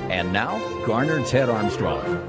And now, Garner Ted Armstrong.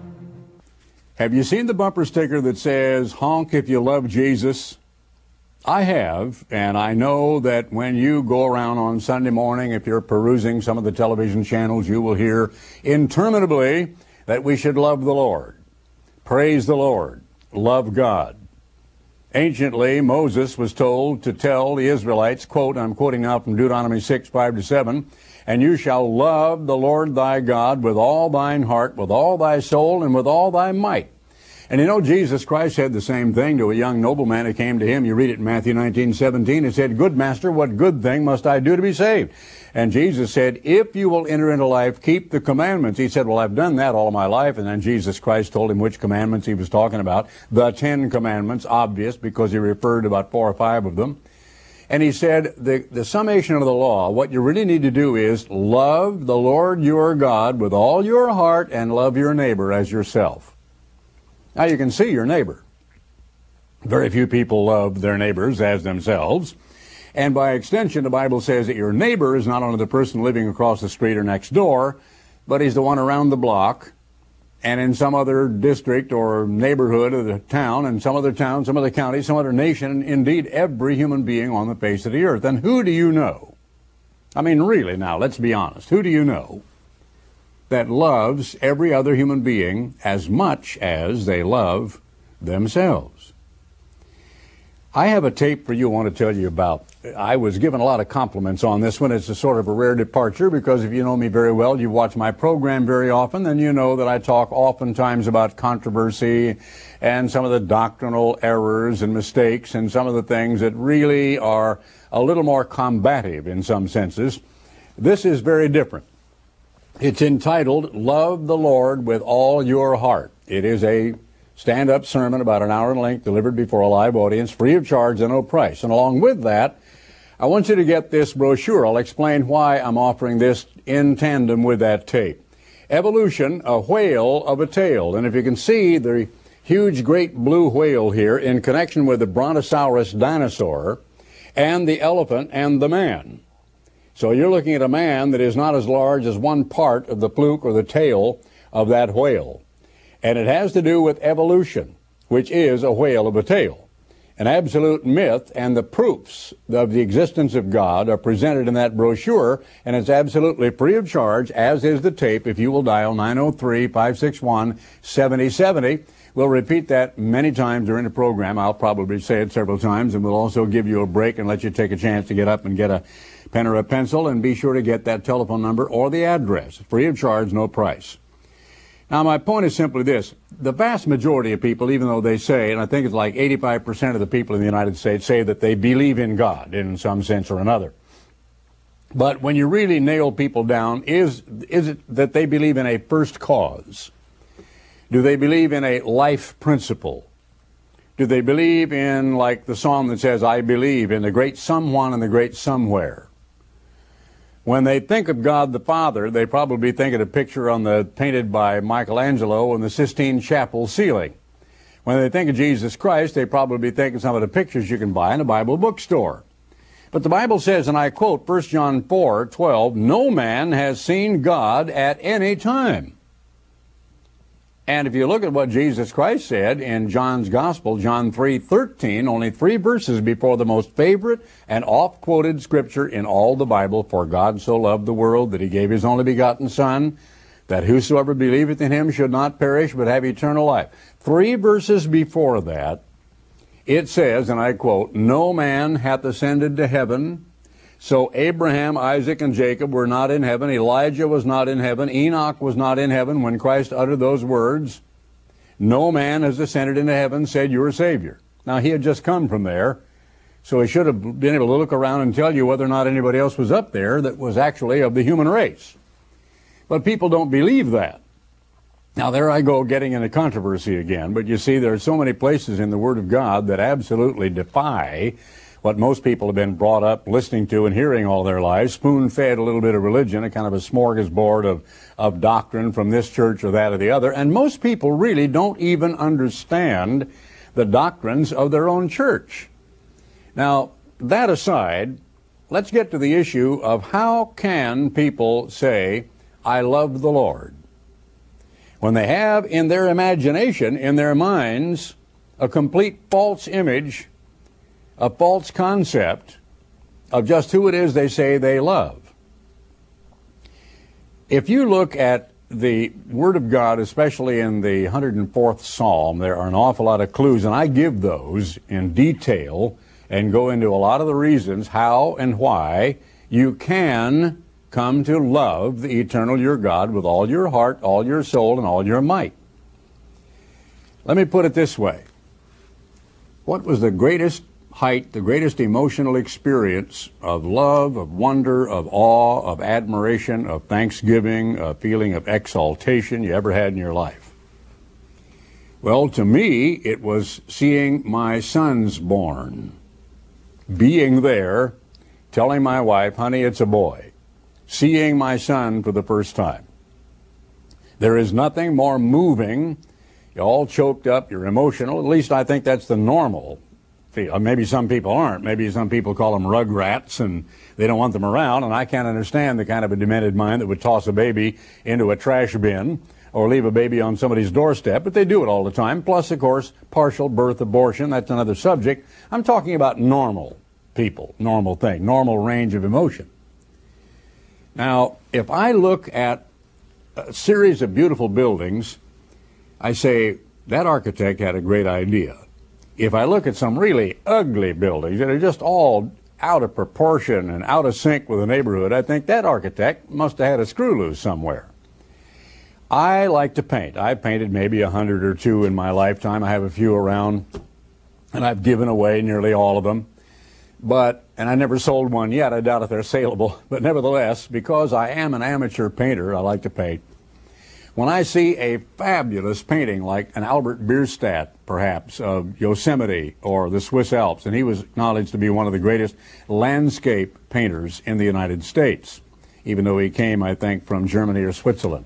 Have you seen the bumper sticker that says, honk if you love Jesus? I have, and I know that when you go around on Sunday morning, if you're perusing some of the television channels, you will hear interminably that we should love the Lord, praise the Lord, love God. Anciently, Moses was told to tell the Israelites, quote, I'm quoting now from Deuteronomy 6, 5-7, and you shall love the Lord thy God with all thine heart, with all thy soul, and with all thy might. And you know, Jesus Christ said the same thing to a young nobleman who came to him. You read it in Matthew 19:17. He said, good master, what good thing must I do to be saved? And Jesus said, if you will enter into life, keep the commandments. He said, well, I've done that all my life. And then Jesus Christ told him which commandments he was talking about. The 10 commandments, obvious, because he referred to about 4 or 5 of them. And he said, the summation of the law, what you really need to do is love the Lord your God with all your heart and love your neighbor as yourself. Now you can see your neighbor. Very few people love their neighbors as themselves. And by extension, the Bible says that your neighbor is not only the person living across the street or next door, but he's the one around the block and in some other district or neighborhood of the town, and some other town, some other county, some other nation, indeed every human being on the face of the earth. And who do you know? I mean, really now, let's be honest. Who do you know that loves every other human being as much as they love themselves? I have a tape for you I want to tell you about. I was given a lot of compliments on this one. It's a sort of a rare departure because if you know me very well, you watch my program very often, then you know that I talk oftentimes about controversy and some of the doctrinal errors and mistakes and some of the things that really are a little more combative in some senses. This is very different. It's entitled, Love the Lord with All Your Heart. It is a stand-up sermon about an hour in length delivered before a live audience, free of charge and no price. And along with that, I want you to get this brochure. I'll explain why I'm offering this in tandem with that tape. Evolution, a whale of a tale. And if you can see the huge great blue whale here in connection with the Brontosaurus dinosaur and the elephant and the man. So you're looking at a man that is not as large as one part of the fluke or the tail of that whale. And it has to do with evolution, which is a whale of a tale. An absolute myth, and the proofs of the existence of God are presented in that brochure, and it's absolutely free of charge, as is the tape, if you will dial 903-561-7070. We'll repeat that many times during the program. I'll probably say it several times, and we'll also give you a break and let you take a chance to get up and get a pen or a pencil, and be sure to get that telephone number or the address. Free of charge, no price. Now, my point is simply this. The vast majority of people, even though they say, and I think it's like 85% of the people in the United States say that they believe in God in some sense or another. But when you really nail people down, is it that they believe in a first cause? Do they believe in a life principle? Do they believe in, like the psalm that says, I believe in the great someone and the great somewhere? When they think of God the Father, they probably think of a picture painted by Michelangelo on the Sistine Chapel ceiling. When they think of Jesus Christ, they probably think of some of the pictures you can buy in a Bible bookstore. But the Bible says, and I quote 1 John 4:12, no man has seen God at any time. And if you look at what Jesus Christ said in John's Gospel, John 3:13, only 3 verses before the most favorite and oft-quoted scripture in all the Bible, for God so loved the world that he gave his only begotten Son, that whosoever believeth in him should not perish but have eternal life. 3 verses before that, it says, and I quote, no man hath ascended to heaven. So Abraham, Isaac, and Jacob were not in heaven. Elijah was not in heaven. Enoch was not in heaven when Christ uttered those words. No man has ascended into heaven, said your Savior. Now, he had just come from there, so he should have been able to look around and tell you whether or not anybody else was up there that was actually of the human race. But people don't believe that. Now, there I go getting into controversy again, but you see, there are so many places in the Word of God that absolutely defy what most people have been brought up listening to and hearing all their lives, spoon-fed a little bit of religion, a kind of a smorgasbord of doctrine from this church or that or the other. And most people really don't even understand the doctrines of their own church. Now, that aside, let's get to the issue of how can people say, I love the Lord. When they have in their imagination, in their minds, a complete false image, a false concept of just who it is they say they love. If you look at the Word of God, especially in the 104th Psalm, there are an awful lot of clues, and I give those in detail and go into a lot of the reasons how and why you can come to love the eternal your God with all your heart, all your soul, and all your might. Let me put it this way. What was the greatest height, the greatest emotional experience of love, of wonder, of awe, of admiration, of thanksgiving, a feeling of exaltation you ever had in your life? Well, to me, it was seeing my sons born, being there, telling my wife, honey, it's a boy, seeing my son for the first time. There is nothing more moving. You're all choked up, you're emotional. At least I think that's the normal feel. Maybe some people aren't. Maybe some people call them rugrats and they don't want them around, and I can't understand the kind of a demented mind that would toss a baby into a trash bin or leave a baby on somebody's doorstep, but they do it all the time. Plus, of course, partial birth abortion, that's another subject. I'm talking about normal people, normal thing, normal range of emotion. Now, if I look at a series of beautiful buildings, I say, that architect had a great idea. If I look at some really ugly buildings that are just all out of proportion and out of sync with the neighborhood, I think that architect must have had a screw loose somewhere. I like to paint. I've painted maybe 100 or two in my lifetime. I have a few around, and I've given away nearly all of them. And I never sold one yet. I doubt if they're saleable. But nevertheless, because I am an amateur painter, I like to paint. When I see a fabulous painting like an Albert Bierstadt, perhaps, of Yosemite or the Swiss Alps, and he was acknowledged to be one of the greatest landscape painters in the United States, even though he came, I think, from Germany or Switzerland.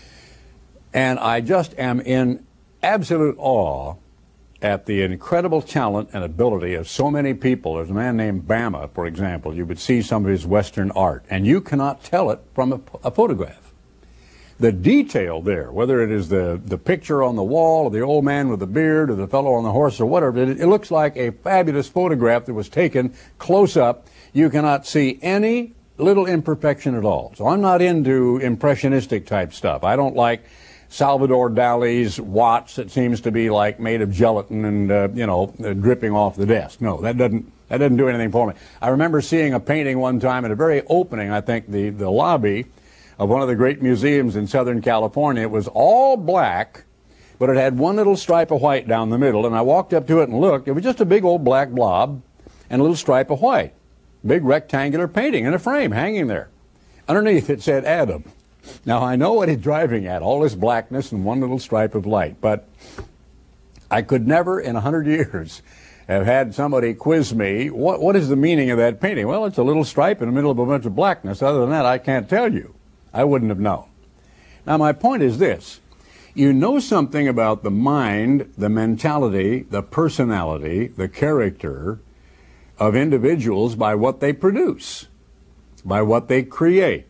And I just am in absolute awe at the incredible talent and ability of so many people. There's a man named Bama, for example. You would see some of his Western art, and you cannot tell it from a photograph. The detail there, whether it is the picture on the wall, or the old man with the beard, or the fellow on the horse, or whatever, it looks like a fabulous photograph that was taken close up. You cannot see any little imperfection at all. So I'm not into impressionistic type stuff. I don't like Salvador Dali's watch that seems to be like made of gelatin and dripping off the desk. No, that doesn't do anything for me. I remember seeing a painting one time at a very opening, I think the lobby of one of the great museums in Southern California. It was all black, but it had one little stripe of white down the middle, and I walked up to it and looked. It was just a big old black blob and a little stripe of white. Big rectangular painting in a frame hanging there. Underneath it said Adam. Now, I know what he's driving at, all this blackness and one little stripe of light, but I could never in 100 years have had somebody quiz me, what is the meaning of that painting? Well, it's a little stripe in the middle of a bunch of blackness. Other than that, I can't tell you. I wouldn't have known. Now, my point is this. You know something about the mind, the mentality, the personality, the character of individuals by what they produce, by what they create.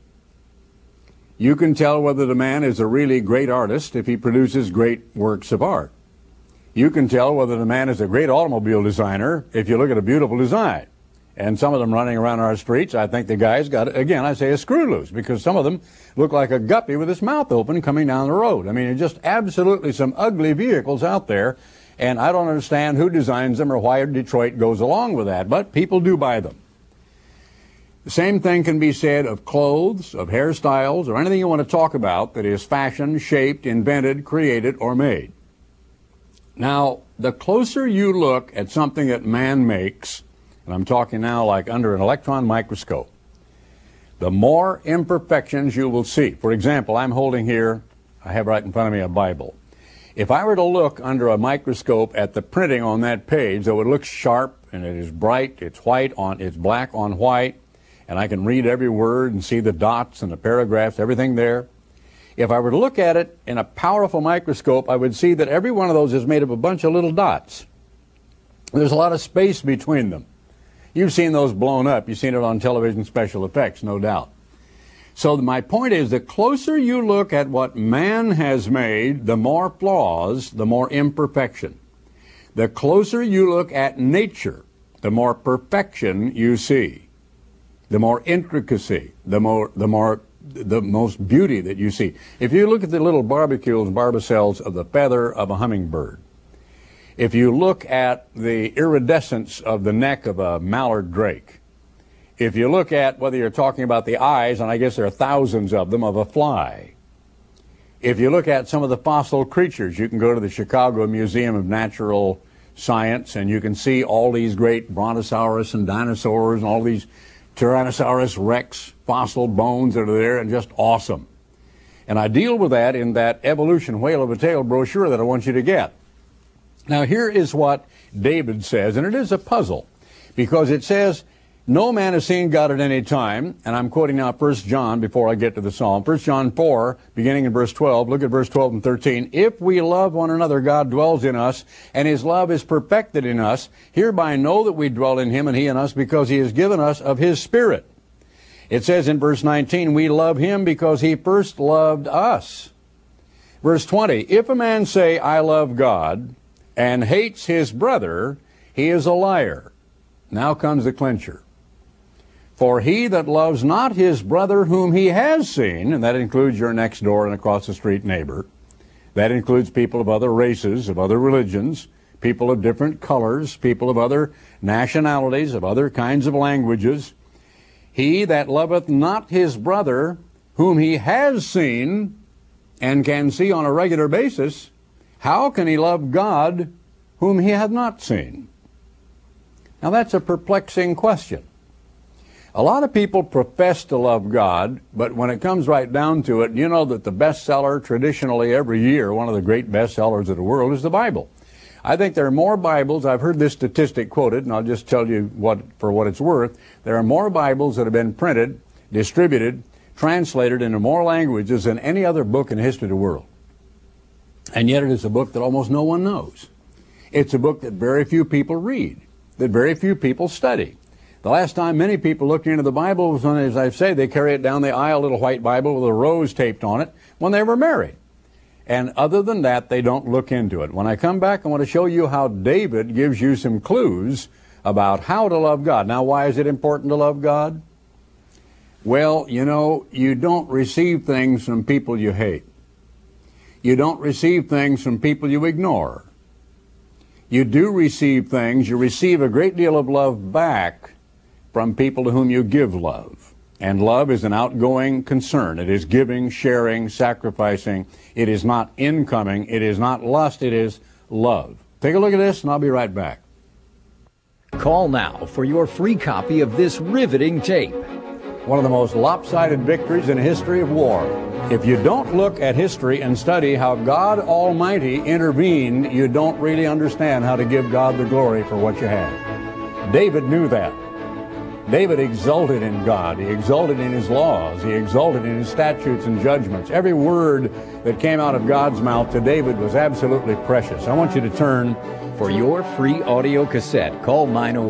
You can tell whether the man is a really great artist if he produces great works of art. You can tell whether the man is a great automobile designer if you look at a beautiful design. And some of them running around our streets, I think the guy's got, again, I say a screw loose, because some of them look like a guppy with his mouth open coming down the road. I mean, it's just absolutely some ugly vehicles out there, and I don't understand who designs them or why Detroit goes along with that, but people do buy them. The same thing can be said of clothes, of hairstyles, or anything you want to talk about that is fashioned, shaped, invented, created, or made. Now, the closer you look at something that man makes, and I'm talking now like under an electron microscope, the more imperfections you will see. For example, I'm holding here, I have right in front of me a Bible. If I were to look under a microscope at the printing on that page, though it looks sharp and it is bright, it's black on white, and I can read every word and see the dots and the paragraphs, everything there. If I were to look at it in a powerful microscope, I would see that every one of those is made of a bunch of little dots. There's a lot of space between them. You've seen those blown up. You've seen it on television special effects, no doubt. So my point is, the closer you look at what man has made, the more flaws, the more imperfection. The closer you look at nature, the more perfection you see, the more intricacy, the most beauty that you see. If you look at the little barbacules and barbacells of the feather of a hummingbird, if you look at the iridescence of the neck of a mallard drake, if you look at, whether you're talking about the eyes, and I guess there are thousands of them, of a fly, if you look at some of the fossil creatures, you can go to the Chicago Museum of Natural Science and you can see all these great brontosaurus and dinosaurs and all these Tyrannosaurus rex fossil bones that are there, and just awesome. And I deal with that in that Evolution Whale of a Tale brochure that I want you to get. Now here is what David says, and it is a puzzle, because it says, no man has seen God at any time, and I'm quoting now 1 John before I get to the Psalm. 1 John 4, beginning in verse 12, look at verse 12 and 13. If we love one another, God dwells in us, and his love is perfected in us. Hereby know that we dwell in him and he in us, because he has given us of his Spirit. It says in verse 19, we love him because he first loved us. Verse 20, if a man say, I love God, and hates his brother, he is a liar. Now comes the clincher. For he that loves not his brother whom he has seen, and that includes your next door and across the street neighbor, that includes people of other races, of other religions, people of different colors, people of other nationalities, of other kinds of languages, he that loveth not his brother whom he has seen and can see on a regular basis, how can he love God whom he hath not seen? Now that's a perplexing question. A lot of people profess to love God, but when it comes right down to it, you know that the bestseller traditionally every year, one of the great bestsellers of the world, is the Bible. I think there are more Bibles, I've heard this statistic quoted, and I'll just tell you for what it's worth. There are more Bibles that have been printed, distributed, translated into more languages than any other book in the history of the world. And yet it is a book that almost no one knows. It's a book that very few people read, that very few people study. The last time many people looked into the Bible was when, as I say, they carry it down the aisle, a little white Bible with a rose taped on it, when they were married. And other than that, they don't look into it. When I come back, I want to show you how David gives you some clues about how to love God. Now, why is it important to love God? Well, you know, you don't receive things from people you hate. You don't receive things from people you ignore. You do receive things, you receive a great deal of love back from people to whom you give love. And love is an outgoing concern. It is giving, sharing, sacrificing. It is not incoming. It is not lust. It is love. Take a look at this, and I'll be right back. Call now for your free copy of this riveting tape. One of the most lopsided victories in the history of war. If you don't look at history and study how God Almighty intervened, you don't really understand how to give God the glory for what you had. David knew that. David exulted in God. He exulted in his laws. He exulted in his statutes and judgments. Every word that came out of God's mouth to David was absolutely precious. I want you to turn. For your free audio cassette, call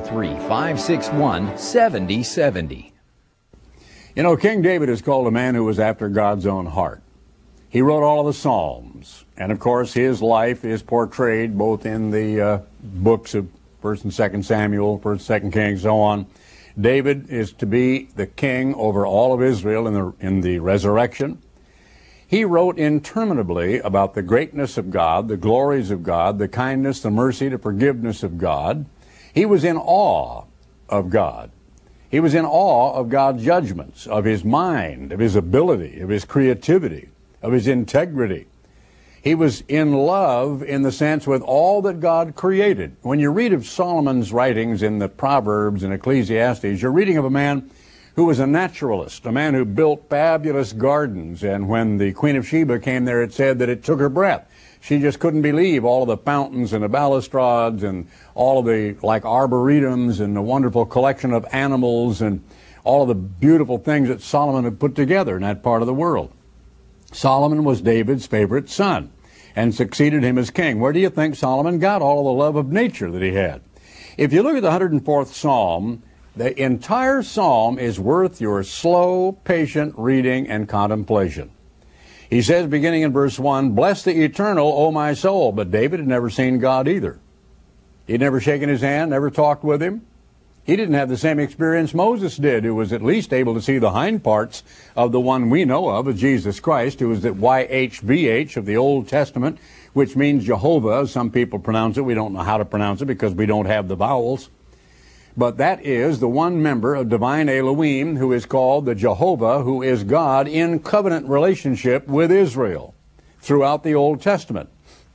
903-561-7070. You know, King David is called a man who was after God's own heart. He wrote all of the Psalms. And, of course, his life is portrayed both in the books of 1st and 2nd Samuel, 1st, 2nd Kings, so on. David is to be the king over all of Israel in the resurrection. He wrote interminably about the greatness of God, the glories of God, the kindness, the mercy, the forgiveness of God. He was in awe of God. He was in awe of God's judgments, of his mind, of his ability, of his creativity, of his integrity. He was in love in the sense with all that God created. When you read of Solomon's writings in the Proverbs and Ecclesiastes, you're reading of a man who was a naturalist, a man who built fabulous gardens. And when the Queen of Sheba came there, it said that it took her breath. She just couldn't believe all of the fountains and the balustrades and all of the, like, arboretums and the wonderful collection of animals and all of the beautiful things that Solomon had put together in that part of the world. Solomon was David's favorite son and succeeded him as king. Where do you think Solomon got all the love of nature that he had? If you look at the 104th Psalm, The entire psalm is worth your slow, patient reading and contemplation. He says, beginning in verse 1, "Bless the Eternal, O my soul." But David had never seen God either. He'd never shaken his hand, never talked with him. He didn't have the same experience Moses did, who was at least able to see the hind parts of the one we know of Jesus Christ, who was the YHVH of the Old Testament, which means Jehovah. Some people pronounce it. We don't know how to pronounce it because we don't have the vowels. But that is the one member of divine Elohim who is called the Jehovah, who is God in covenant relationship with Israel throughout the Old Testament.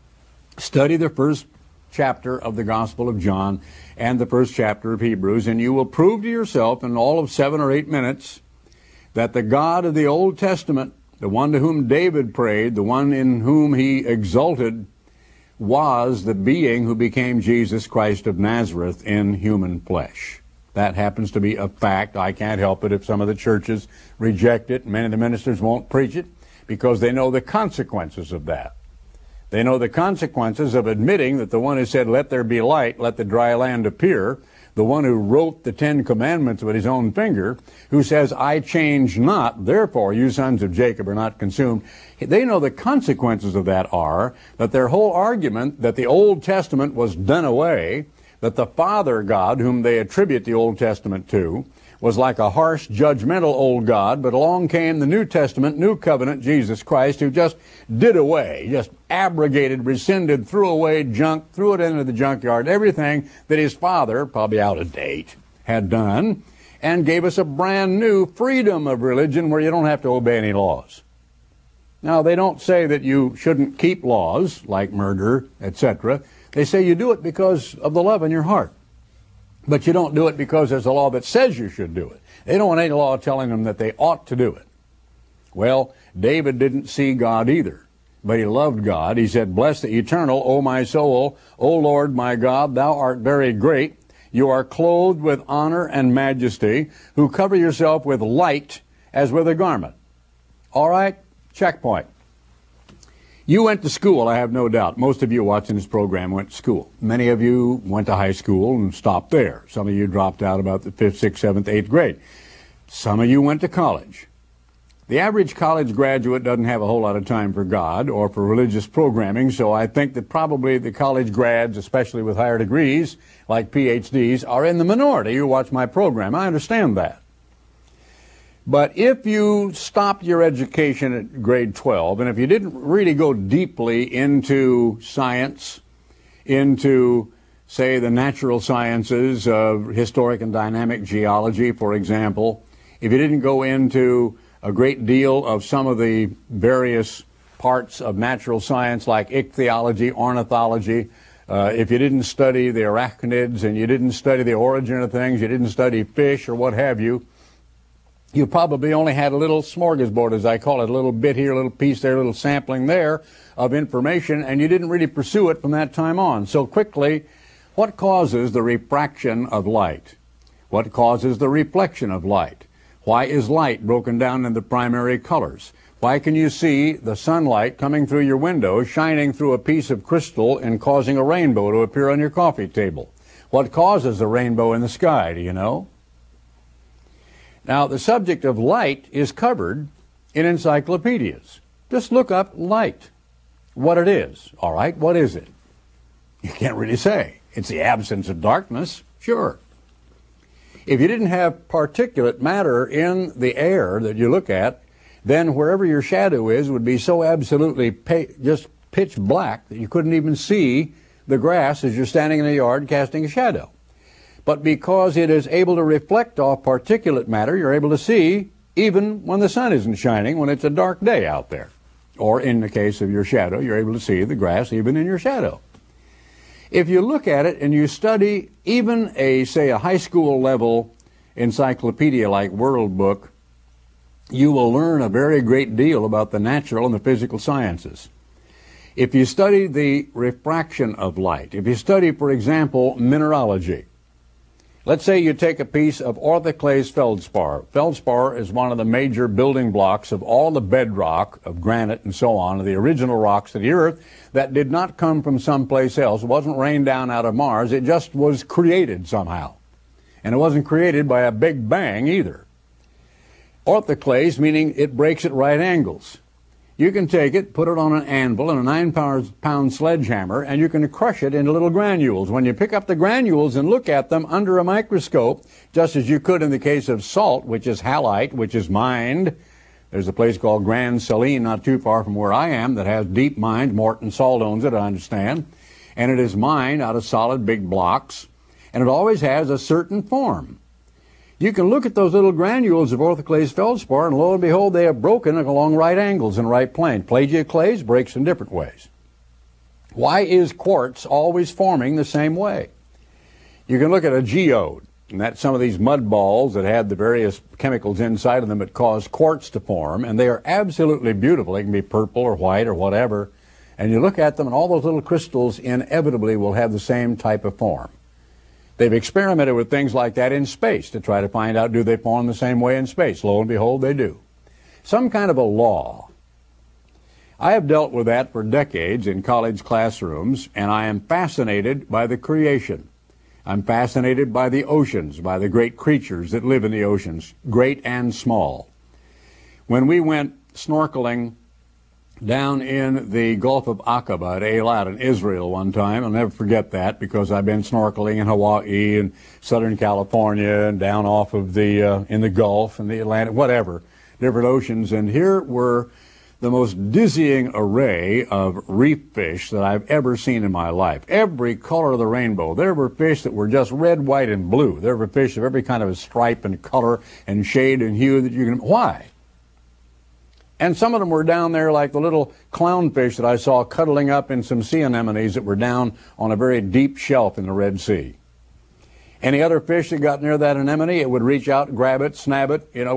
Study the first chapter of the Gospel of John and the first chapter of Hebrews, and you will prove to yourself in all of 7 or 8 minutes that the God of the Old Testament, the one to whom David prayed, the one in whom he exulted, was the being who became Jesus Christ of Nazareth in human flesh. That happens to be a fact. I can't help it if some of the churches reject it. Many of the ministers won't preach it because they know the consequences of that. They know the consequences of admitting that the one who said, "Let there be light, let the dry land appear," the one who wrote the 10 Commandments with his own finger, who says, "I change not, therefore you sons of Jacob are not consumed." They know the consequences of that are that their whole argument that the Old Testament was done away, that the Father God, whom they attribute the Old Testament to, was like a harsh, judgmental old God, but along came the New Testament, New Covenant, Jesus Christ, who just did away, just abrogated, rescinded, threw away junk, threw it into the junkyard, everything that his Father, probably out of date, had done, and gave us a brand new freedom of religion where you don't have to obey any laws. Now, they don't say that you shouldn't keep laws, like murder, etc. They say you do it because of the love in your heart. But you don't do it because there's a law that says you should do it. They don't want any law telling them that they ought to do it. Well, David didn't see God either, but he loved God. He said, "Bless the Eternal, O my soul. O Lord my God, thou art very great. You are clothed with honor and majesty, who cover yourself with light as with a garment." All right, checkpoint. You went to school, I have no doubt. Most of you watching this program went to school. Many of you went to high school and stopped there. Some of you dropped out about the 5th, 6th, 7th, 8th grade. Some of you went to college. The average college graduate doesn't have a whole lot of time for God or for religious programming, so I think that probably the college grads, especially with higher degrees, like PhDs, are in the minority who watch my program. I understand that. But if you stopped your education at grade 12, and if you didn't really go deeply into science, into, say, the natural sciences of historic and dynamic geology, for example, if you didn't go into a great deal of some of the various parts of natural science like ichthyology, ornithology, if you didn't study the arachnids and you didn't study the origin of things, you didn't study fish or what have you, you probably only had a little smorgasbord, as I call it, a little bit here, a little piece there, a little sampling there of information, and you didn't really pursue it from that time on. So quickly, what causes the refraction of light? What causes the reflection of light? Why is light broken down into primary colors? Why can you see the sunlight coming through your window, shining through a piece of crystal and causing a rainbow to appear on your coffee table? What causes the rainbow in the sky, do you know? Now, the subject of light is covered in encyclopedias. Just look up light, what it is. All right, what is it? You can't really say. It's the absence of darkness, sure. If you didn't have particulate matter in the air that you look at, then wherever your shadow is would be so absolutely just pitch black that you couldn't even see the grass as you're standing in the yard casting a shadow. But because it is able to reflect off particulate matter, you're able to see even when the sun isn't shining, when it's a dark day out there. Or in the case of your shadow, you're able to see the grass even in your shadow. If you look at it and you study even say a high school level encyclopedia like World Book, you will learn a very great deal about the natural and the physical sciences. If you study the refraction of light, if you study, for example, mineralogy, let's say you take a piece of orthoclase feldspar. Feldspar is one of the major building blocks of all the bedrock of granite and so on, the original rocks of the earth that did not come from someplace else. It wasn't rained down out of Mars. It just was created somehow. And it wasn't created by a big bang either. Orthoclase, meaning it breaks at right angles. You can take it, put it on an anvil and a 9-pound sledgehammer, and you can crush it into little granules. When you pick up the granules and look at them under a microscope, just as you could in the case of salt, which is halite, which is mined. There's a place called Grand Saline not too far from where I am that has deep mines. Morton Salt owns it, I understand. And it is mined out of solid big blocks, and it always has a certain form. You can look at those little granules of orthoclase feldspar, and lo and behold, they have broken along right angles and right planes. Plagioclase breaks in different ways. Why is quartz always forming the same way? You can look at a geode, and that's some of these mud balls that had the various chemicals inside of them that cause quartz to form, and they are absolutely beautiful. They can be purple or white or whatever, and you look at them, and all those little crystals inevitably will have the same type of form. They've experimented with things like that in space to try to find out, do they form the same way in space? Lo and behold, they do. Some kind of a law. I have dealt with that for decades in college classrooms, and I am fascinated by the creation. I'm fascinated by the oceans, by the great creatures that live in the oceans, great and small. When we went snorkeling down in the Gulf of Aqaba at Eilat in Israel one time, I'll never forget that because I've been snorkeling in Hawaii and Southern California and down off of in the Gulf and the Atlantic, whatever, different oceans. And here were the most dizzying array of reef fish that I've ever seen in my life. Every color of the rainbow. There were fish that were just red, white, and blue. There were fish of every kind of a stripe and color and shade and hue that you can. Why? And some of them were down there like the little clownfish that I saw cuddling up in some sea anemones that were down on a very deep shelf in the Red Sea. Any other fish that got near that anemone, it would reach out, grab it, snag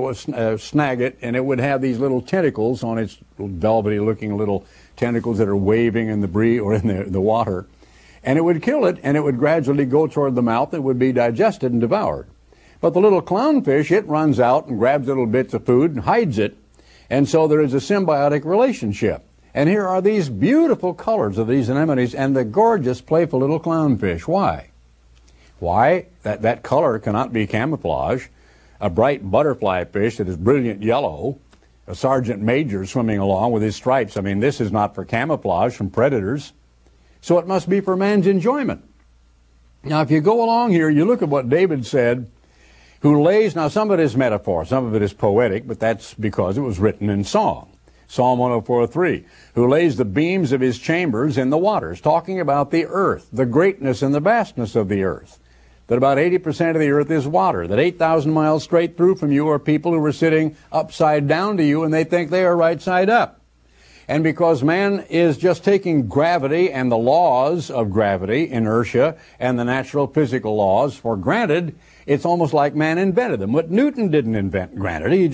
it, and it would have these little tentacles on its velvety-looking little tentacles that are waving in the breeze or in the water. And it would kill it, and it would gradually go toward the mouth. It would be digested and devoured. But the little clownfish, it runs out and grabs little bits of food and hides it. And so there is a symbiotic relationship. And here are these beautiful colors of these anemones and the gorgeous, playful little clownfish. Why? Why? That color cannot be camouflage. A bright butterfly fish that is brilliant yellow, a sergeant major swimming along with his stripes. I mean, this is not for camouflage from predators. So it must be for man's enjoyment. Now, if you go along here, you look at what David said, who lays, now some of it is metaphor, some of it is poetic, but that's because it was written in song. Psalm 104:3, who lays the beams of his chambers in the waters, talking about the earth, the greatness and the vastness of the earth, that about 80% of the earth is water, that 8,000 miles straight through from you are people who are sitting upside down to you and they think they are right side up. And because man is just taking gravity and the laws of gravity, inertia, and the natural physical laws for granted, it's almost like man invented them. But Newton didn't invent gravity.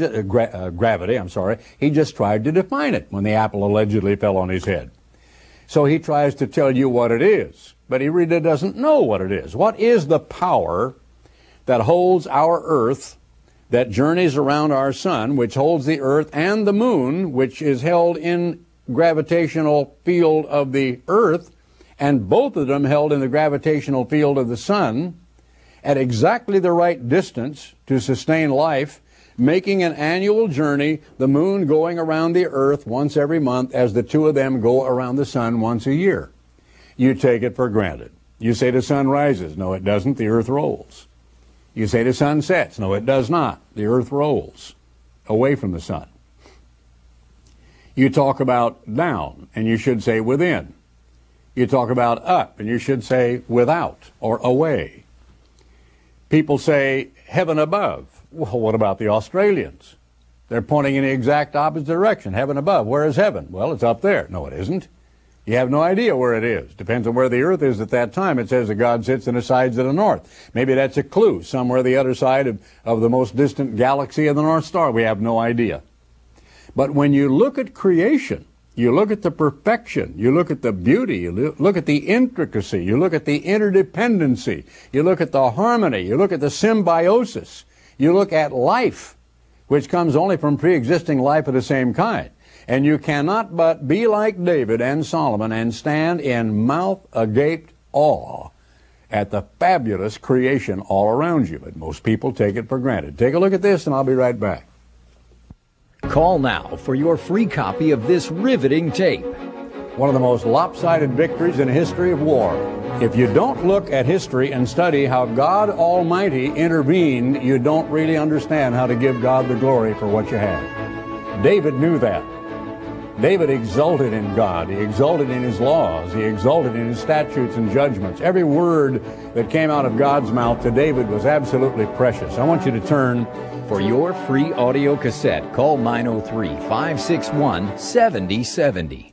He just tried to define it when the apple allegedly fell on his head. So he tries to tell you what it is, but he really doesn't know what it is. What is the power that holds our earth, that journeys around our sun, which holds the earth and the moon, which is held in gravitational field of the earth, and both of them held in the gravitational field of the sun, at exactly the right distance to sustain life, making an annual journey, the moon going around the earth once every month as the two of them go around the sun once a year. You take it for granted. You say the sun rises. No, it doesn't. The earth rolls. You say the sun sets. No, it does not. The earth rolls away from the sun. You talk about down, and you should say within. You talk about up, and you should say without or away. People say heaven above. Well, what about the Australians? They're pointing in the exact opposite direction. Heaven above. Where is heaven? Well, it's up there. No, it isn't. You have no idea where it is. Depends on where the earth is at that time. It says that God sits in the sides of the north. Maybe that's a clue. Somewhere the other side of the most distant galaxy of the North Star. We have no idea. But when you look at creation, you look at the perfection, you look at the beauty, you look at the intricacy, you look at the interdependency, you look at the harmony, you look at the symbiosis, you look at life, which comes only from pre-existing life of the same kind. And you cannot but be like David and Solomon and stand in mouth-agape awe at the fabulous creation all around you. But most people take it for granted. Take a look at this and I'll be right back. Call now for your free copy of this riveting tape. One of the most lopsided victories in the history of war. If you don't look at history and study how God Almighty intervened, you don't really understand how to give God the glory for what you have. David knew that. David exulted in God. He exulted in His laws. He exulted in His statutes and judgments. Every word that came out of God's mouth to David was absolutely precious. I want you to turn. For your free audio cassette, call 903-561-7070.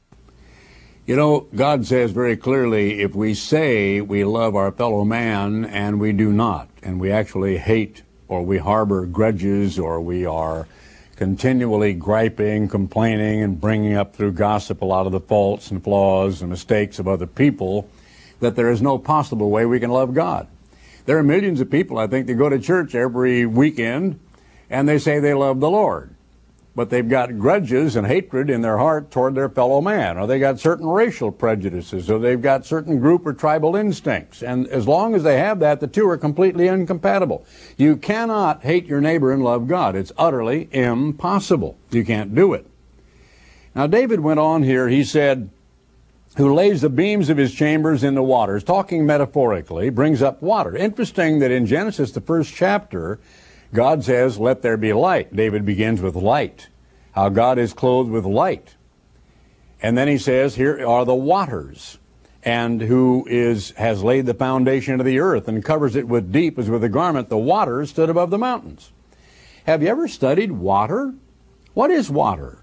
You know, God says very clearly, if we say we love our fellow man and we do not, and we actually hate or we harbor grudges or we are continually griping, complaining, and bringing up through gossip a lot of the faults and flaws and mistakes of other people, that there is no possible way we can love God. There are millions of people, I think, that go to church every weekend and they say they love the Lord. But they've got grudges and hatred in their heart toward their fellow man, or they got certain racial prejudices, or they've got certain group or tribal instincts. And as long as they have that, the two are completely incompatible. You cannot hate your neighbor and love God. It's utterly impossible. You can't do it. Now, David went on here. He said, who lays the beams of his chambers in the waters, talking metaphorically, brings up water. Interesting that in Genesis, the first chapter, God says, let there be light. David begins with light, how God is clothed with light. And then he says, here are the waters, and who has laid the foundation of the earth and covers it with deep as with a garment. The waters stood above the mountains. Have you ever studied water? What is water?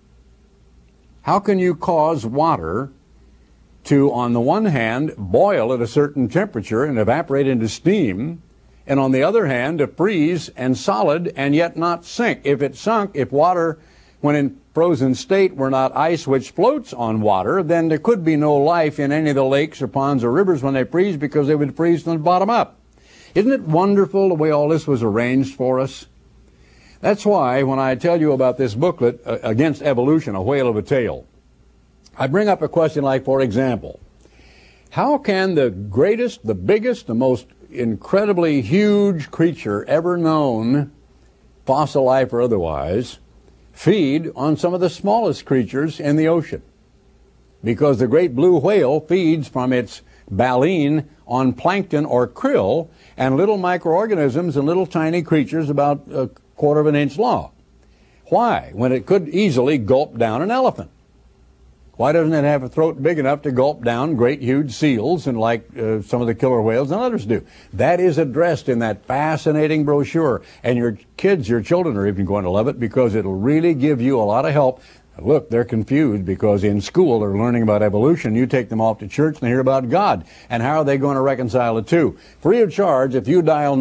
How can you cause water to, on the one hand, boil at a certain temperature and evaporate into steam, and on the other hand, to freeze and solid and yet not sink? If it sunk, if water, when in frozen state, were not ice which floats on water, then there could be no life in any of the lakes or ponds or rivers when they freeze, because they would freeze from the bottom up. Isn't it wonderful the way all this was arranged for us? That's why when I tell you about this booklet, Against Evolution, A Whale of a Tale, I bring up a question like, for example, how can the greatest, the biggest, the most incredibly huge creature ever known, fossil life or otherwise, feed on some of the smallest creatures in the ocean? Because the great blue whale feeds from its baleen on plankton or krill and little microorganisms and little tiny creatures about a quarter of an inch long. Why? When it could easily gulp down an elephant. Why doesn't it have a throat big enough to gulp down great huge seals and like some of the killer whales and others do? That is addressed in that fascinating brochure. And your kids, your children are even going to love it, because it'll really give you a lot of help. Look, they're confused because in school they're learning about evolution. You take them off to church and they hear about God. And how are they going to reconcile the two? Free of charge, if you dial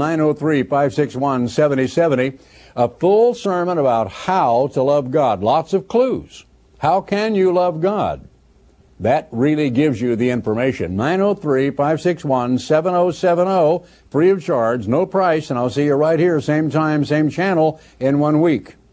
903-561-7070, a full sermon about how to love God. Lots of clues. How can you love God? That really gives you the information. 903-561-7070, free of charge, no price, and I'll see you right here, same time, same channel, in 1 week.